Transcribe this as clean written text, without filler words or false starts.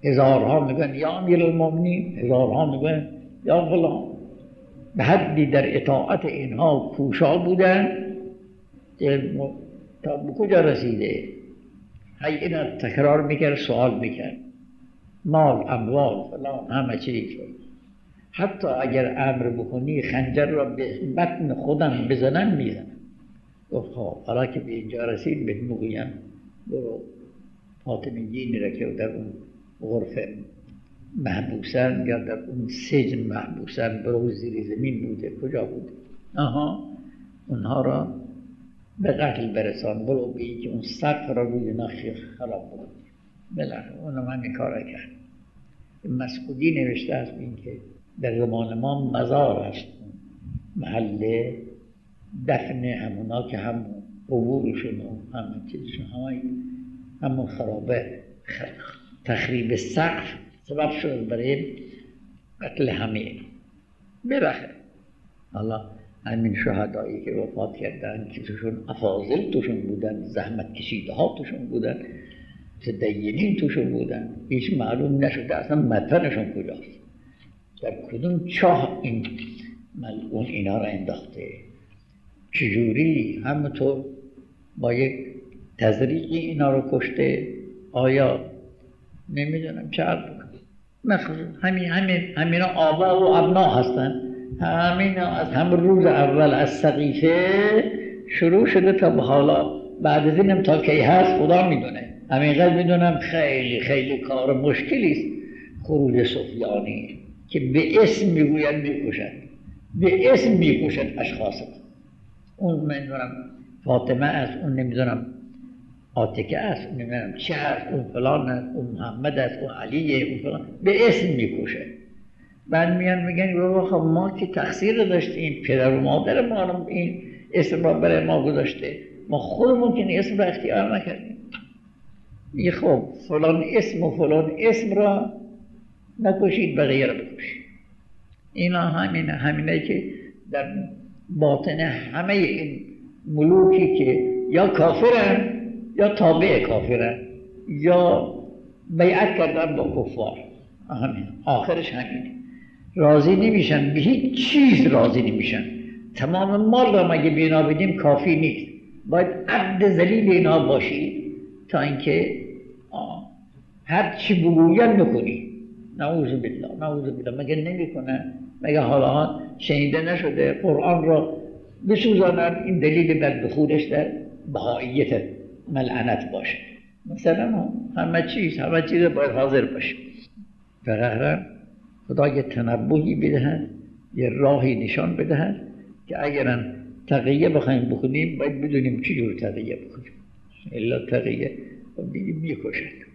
هزارها میگن یا امیرالمومنین، هزارها میگن یا فلان. به حدی در اطاعت اینها کوشا بودن که تا به کجا رسیده؟ هی اینا تکرار میکرد، سوال میکرد، مال، اموال، فلان، همه چیز. حتی اگر امر بکنی خنجر را به بطن خودم بزنم میزنم. گفت خب حالا که به اینجا رسید بهت میگویم برو فاطمیین را که در اون غرفه محبوسن یا در اون سجن محبوسن، برو زیر زمین بوده، کجا بوده، اونها را به قتل برسان، برو به اینکه اون سقف را روی نخی خراب بود. بالاخره اونم همین کار کرد. مسعودی نوشته است این که در زمان ما مزار است محل دفن همونا که هم قبورشون و همه چیزشون همون خرابه تخریب سقف سبب شد برای قتل همه. بالاخره حالا همین شهدایی که وفات کردن که توشون افاضل توشون بودن، زحمت کشیده ها توشون بودن، متدینین توشون بودن، هیچ معلوم نشده اصلا مدفنشون کجاست، در کدوم چاه این ملعون اینا را انداخته، چجوری همونطور با یک تزریقی اینا رو کشته. آیا نمیدونم چه عرض بکنم، همینا آبا و ابنا هستن. همینا از همون روز اول از سقیفه شروع شده تا به حالا، بعد از اینم تا کی هست خدا میدونه. همینقدر میدونم خیلی خیلی کار مشکلی است خروج سفیانی که به اسم میگوید میکشد، به اسم میکشد اشخاص. اون نمیدونم فاطمه است، اون نمیدونم عاتکه است، اون نمیدونم چه است، اون فلان است، اون محمد است، اون علیه، اون فلان، به اسم میکشه. بعد میان میگن بابا خب ما که تقصیر داشتیم، پدر و مادر ما این اسم را برای ما گذاشته، ما خودمون که این اسم را اختیار نکردیم. میگه خب فلان اسم و فلان اسم را نکشید، بقیه را بکشید. اینا همینه که در باطن همه این ملوکی که یا کافرن یا تابع کافرن یا بیعت کردن با کفار، همین آخرش همینه. راضی نمیشن، به هیچ چیز راضی نمیشن. تمام مال را مگه بینا بدیم کافی نیست، باید عبد ذلیل اینا باشی تا اینکه هر چی بگوین بکنی. نعوذ بالله، نعوذ بالله. مگه نمیکنن؟ مگه حالا شنیده نشده قرآن را بسوزانن این دلیل بد بخورش در بهاییت ملعنت باشه؟ مثلا همه چیز باید حاضر باشه. فقط خدا یه تنبهی بدهد، یه راهی نشان بدهد که اگرم تقیه بخوایم بکنیم باید بدونیم چی جور تقیه بکنیم. الا تقیه میکشد.